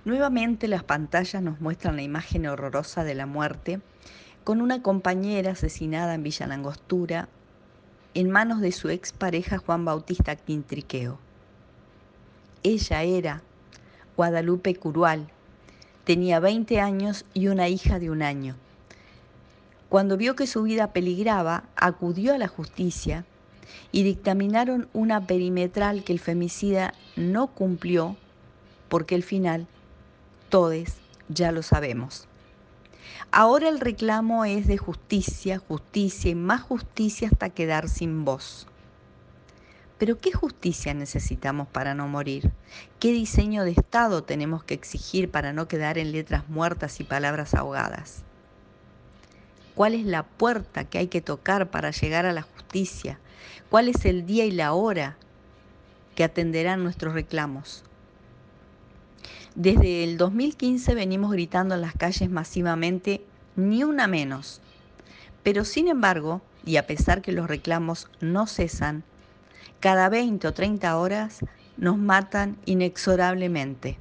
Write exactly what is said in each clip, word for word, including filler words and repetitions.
Nuevamente las pantallas nos muestran la imagen horrorosa de la muerte, con una compañera asesinada en Villa Langostura en manos de su expareja Juan Bautista Quintriqueo. Ella era Guadalupe Curual, tenía veinte años y una hija de un año. Cuando vio que su vida peligraba, acudió a la justicia y dictaminaron una perimetral que el femicida no cumplió, porque el final todos ya lo sabemos. Ahora el reclamo es de justicia, justicia y más justicia hasta quedar sin voz. Pero ¿qué justicia necesitamos para no morir? ¿Qué diseño de Estado tenemos que exigir para no quedar en letras muertas y palabras ahogadas? ¿Cuál es la puerta que hay que tocar para llegar a la justicia? ¿Cuál es el día y la hora que atenderán nuestros reclamos? Desde el dos mil quince venimos gritando en las calles masivamente, ni una menos. Pero sin embargo, y a pesar que los reclamos no cesan, cada veinte o treinta horas nos matan inexorablemente.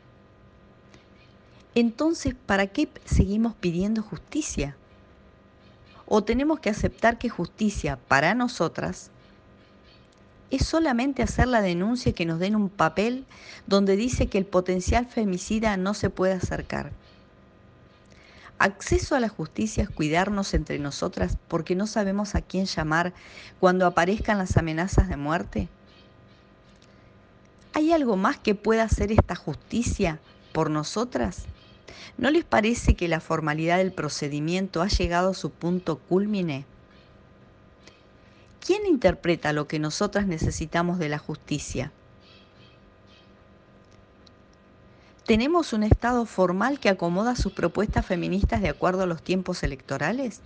Entonces, ¿para qué seguimos pidiendo justicia? ¿O tenemos que aceptar que justicia para nosotras es solamente hacer la denuncia y que nos den un papel donde dice que el potencial femicida no se puede acercar? Acceso a la justicia es cuidarnos entre nosotras porque no sabemos a quién llamar cuando aparezcan las amenazas de muerte. ¿Hay algo más que pueda hacer esta justicia por nosotras? ¿No les parece que la formalidad del procedimiento ha llegado a su punto cúlmine? ¿Quién interpreta lo que nosotras necesitamos de la justicia? ¿Tenemos un Estado formal que acomoda sus propuestas feministas de acuerdo a los tiempos electorales?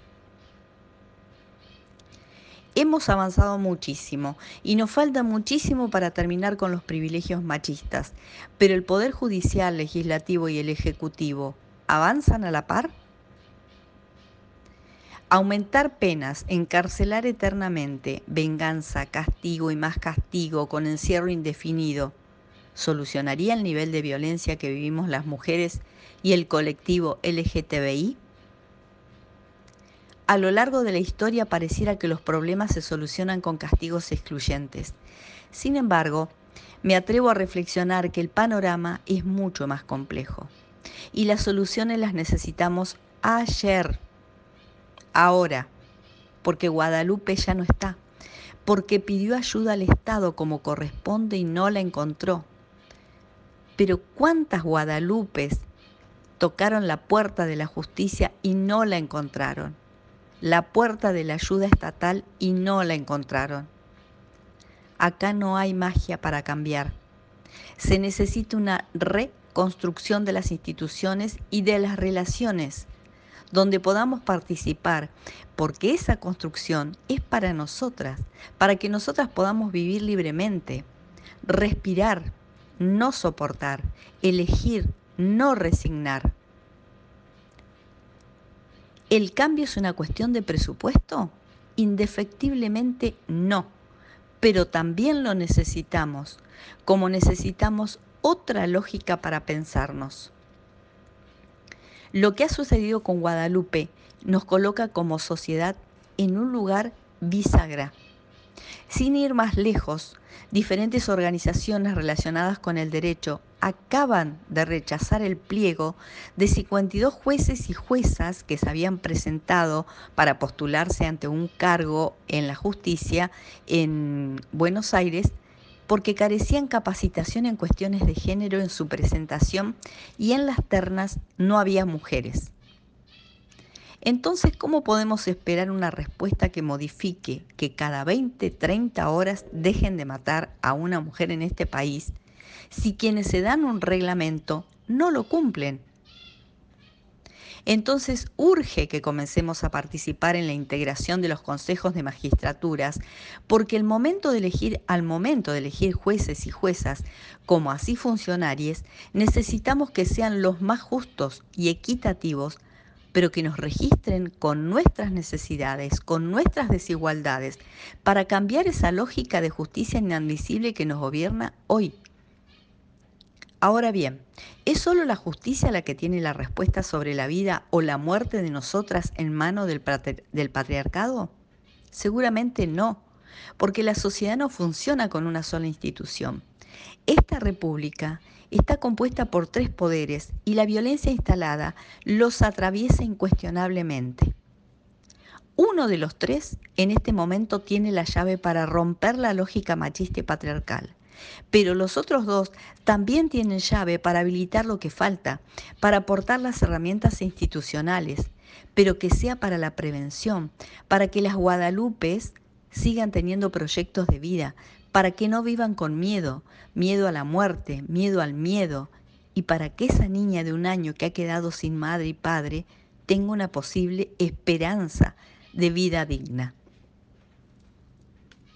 Hemos avanzado muchísimo y nos falta muchísimo para terminar con los privilegios machistas, pero el Poder Judicial, Legislativo y el Ejecutivo, ¿avanzan a la par? Aumentar penas, encarcelar eternamente, venganza, castigo y más castigo con encierro indefinido, ¿solucionaría el nivel de violencia que vivimos las mujeres y el colectivo L G T B I? A lo largo de la historia pareciera que los problemas se solucionan con castigos excluyentes. Sin embargo, me atrevo a reflexionar que el panorama es mucho más complejo y las soluciones las necesitamos ayer, ahora, porque Guadalupe ya no está, porque pidió ayuda al Estado como corresponde y no la encontró. Pero ¿cuántas Guadalupes tocaron la puerta de la justicia y no la encontraron? La puerta de la ayuda estatal y no la encontraron. Acá no hay magia para cambiar. Se necesita una reconstrucción de las instituciones y de las relaciones, donde podamos participar, porque esa construcción es para nosotras, para que nosotras podamos vivir libremente, respirar, no soportar, elegir, no resignar. ¿El cambio es una cuestión de presupuesto? Indefectiblemente no, pero también lo necesitamos, como necesitamos otra lógica para pensarnos. Lo que ha sucedido con Guadalupe nos coloca como sociedad en un lugar bisagra. Sin ir más lejos, diferentes organizaciones relacionadas con el derecho acaban de rechazar el pliego de cincuenta y dos jueces y juezas que se habían presentado para postularse ante un cargo en la justicia en Buenos Aires, porque carecían capacitación en cuestiones de género en su presentación y en las ternas no había mujeres. Entonces, ¿cómo podemos esperar una respuesta que modifique que cada veinte, treinta horas dejen de matar a una mujer en este país si quienes se dan un reglamento no lo cumplen? Entonces urge que comencemos a participar en la integración de los consejos de magistraturas, porque el momento de elegir, al momento de elegir jueces y juezas como así funcionarios, necesitamos que sean los más justos y equitativos, pero que nos registren con nuestras necesidades, con nuestras desigualdades, para cambiar esa lógica de justicia inadmisible que nos gobierna hoy. Ahora bien, ¿es solo la justicia la que tiene la respuesta sobre la vida o la muerte de nosotras en manos del, patri- del patriarcado? Seguramente no, porque la sociedad no funciona con una sola institución. Esta república está compuesta por tres poderes y la violencia instalada los atraviesa incuestionablemente. Uno de los tres en este momento tiene la llave para romper la lógica machista y patriarcal, pero los otros dos también tienen llave para habilitar lo que falta, para aportar las herramientas institucionales, pero que sea para la prevención, para que las Guadalupes sigan teniendo proyectos de vida, para que no vivan con miedo, miedo a la muerte, miedo al miedo, y para que esa niña de un año que ha quedado sin madre y padre tenga una posible esperanza de vida digna.